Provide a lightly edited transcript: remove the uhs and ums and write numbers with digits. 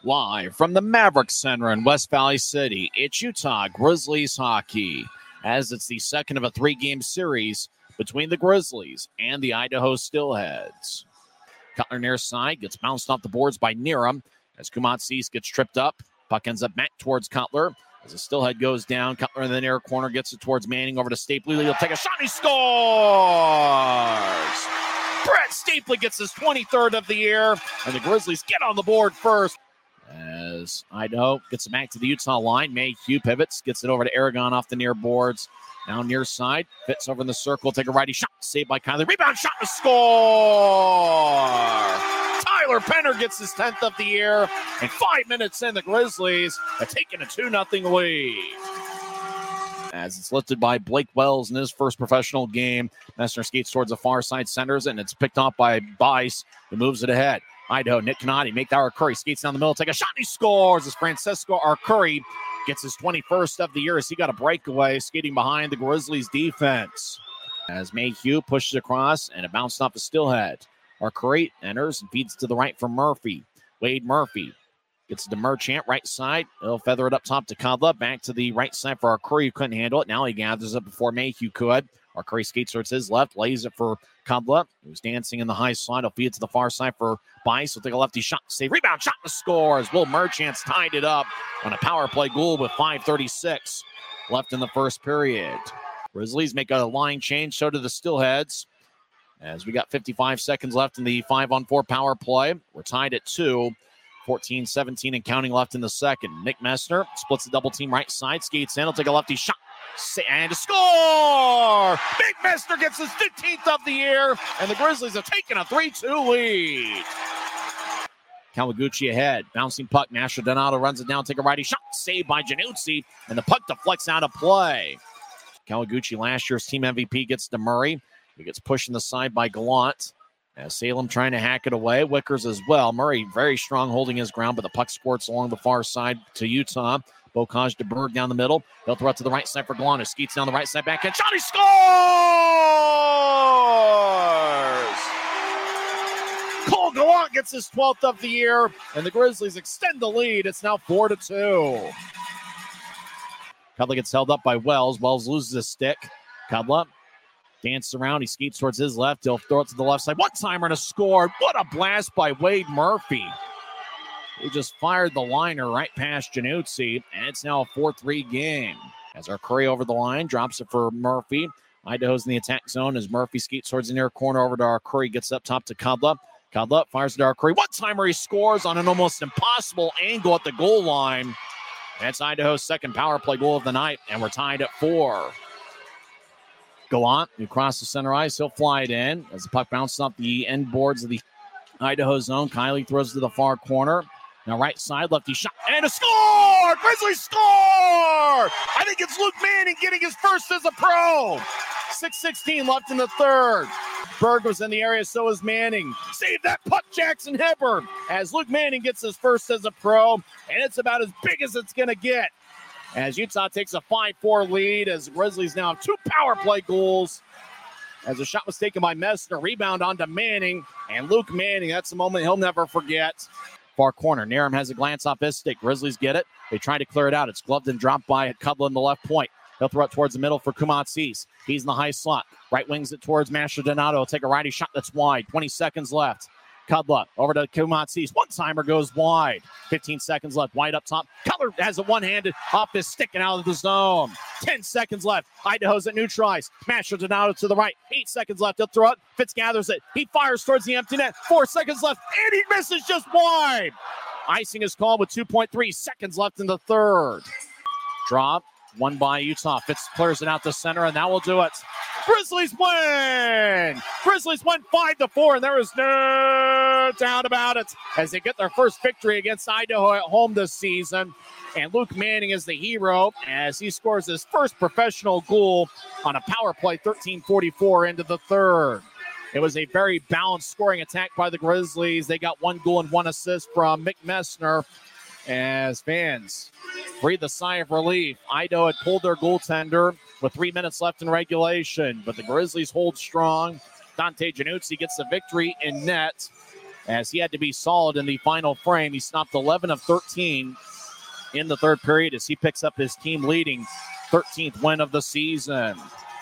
Live from the Maverick Center in West Valley City, it's Utah Grizzlies hockey, as it's the second of a three-game series between the Grizzlies and the Idaho Steelheads. Cutler near side gets bounced off the boards by Niram as Kumatsis gets tripped up. Puck ends up back towards Cutler. As the Steelhead goes down, Cutler in the near corner gets it towards Manning over to Stapley. He'll take a shot and he scores! Brett Stapley gets his 23rd of the year, and the Grizzlies get on the board first. As Idaho gets it back to the Utah line, Mayhew pivots, gets it over to Aragon off the near boards. Now near side, fits over in the circle, take a righty shot, saved by Kylie. Rebound shot to score! Tyler Penner gets his 10th of the year, and 5 minutes in, the Grizzlies are taking a 2-0 lead. As it's lifted by Blake Wells in his first professional game. Messner skates towards the far side, centers, and it's picked off by Bice, who moves it ahead. Idaho, Nick Canati, make that Arcuri, skates down the middle, take a shot, and he scores as Francisco Arcuri gets his 21st of the year as he got a breakaway skating behind the Grizzlies defense. As Mayhew pushes across, and it bounced off the Steelhead. Arcuri enters and feeds to the right for Murphy. Wade Murphy gets to Merchant, right side. He'll feather it up top to Kadla. Back to the right side for Arcuri, who couldn't handle it. Now he gathers it before Mayhew could. Arcuri skates towards his left, lays it for Kadla, who's dancing in the high slot. He'll feed it to the far side for Bice. He'll take a lefty shot, save, rebound, shot, and scores. Will Merchant's tied it up on a power play goal with 5:36 left in the first period. Grizzlies make a line change, so do the Steelheads. As we got 55 seconds left in the 5-on-4 power play. We're tied at 2. 14-17 and counting left in the second. Nick Messner splits the double team right side, skates in. He'll take a lefty shot and a score! Big Messner gets his 15th of the year, and the Grizzlies have taken a 3-2 lead. Kawaguchi ahead, bouncing puck. Nasher Donato runs it down, take a righty shot, saved by Januzzi, and the puck deflects out of play. Kawaguchi, last year's team MVP, gets to Murray. He gets pushed in the side by Gallant. As Salem trying to hack it away. Wickers as well. Murray very strong holding his ground, but the puck squirts along the far side to Utah. Bocage de Berg down the middle. He'll throw it to the right side for Gallant, who skeets down the right side back. And Johnny scores! Cole Gallant gets his 12th of the year, and the Grizzlies extend the lead. It's now 4-2. Cudla gets held up by Wells. Wells loses his stick. Cudla dances around. He skates towards his left. He'll throw it to the left side. One-timer and a score. What a blast by Wade Murphy. He just fired the liner right past Januzzi, and it's now a 4-3 game. As Arcuri over the line, drops it for Murphy. Idaho's in the attack zone as Murphy skates towards the near corner over to Arcuri. Gets up top to Cudla. Cudla fires it to Arcuri. One-timer, he scores on an almost impossible angle at the goal line. That's Idaho's second power play goal of the night, and we're tied at 4. Gallant, who crosses the center ice, he'll fly it in as the puck bounces off the end boards of the Idaho zone. Kylie throws it to the far corner. Now right side, lefty shot, and a score! Grizzlies score! I think it's Luke Manning getting his first as a pro. 6:16 left in the third. Berg was in the area, so is Manning. Save that puck, Jackson Hibbard, as Luke Manning gets his first as a pro, and it's about as big as it's going to get. As Utah takes a 5-4 lead, as the Grizzlies now have 2 power play goals. As a shot was taken by Messner, rebound onto Manning, and Luke Manning, that's a moment he'll never forget. Far corner, Niram has a glance off his stick. Grizzlies get it. They try to clear it out. It's gloved and dropped by Cudla in the left point. He'll throw it towards the middle for Kumatsis. He's in the high slot. Right wings it towards Masher Donato. He'll take a righty shot that's wide. 20 seconds left. Cudla over to Kumatsis. One-timer goes wide. 15 seconds left. Wide up top. Cutler has a one-handed off his stick and out of the zone. 10 seconds left. Idaho's at neutralize. Masher Donato to the right. 8 seconds left. He'll throw it. Fitz gathers it. He fires towards the empty net. 4 seconds left. And he misses just wide. Icing is called with 2.3 seconds left in the third. Drop. Won by Utah. Fitz clears it out to center, and that will do it. Grizzlies win! Grizzlies win 5-4, and there is no doubt about it as they get their first victory against Idaho at home this season. And Luke Manning is the hero as he scores his first professional goal on a power play, 13:44 into the third. It was a very balanced scoring attack by the Grizzlies. They got 1 goal and 1 assist from Mick Messner. As fans breathe a sigh of relief. Idaho had pulled their goaltender with 3 minutes left in regulation, but the Grizzlies hold strong. Dante Januzzi gets the victory in net. as he had to be solid in the final frame. He stopped 11 of 13 in the third period as he picks up his team leading 13th win of the season.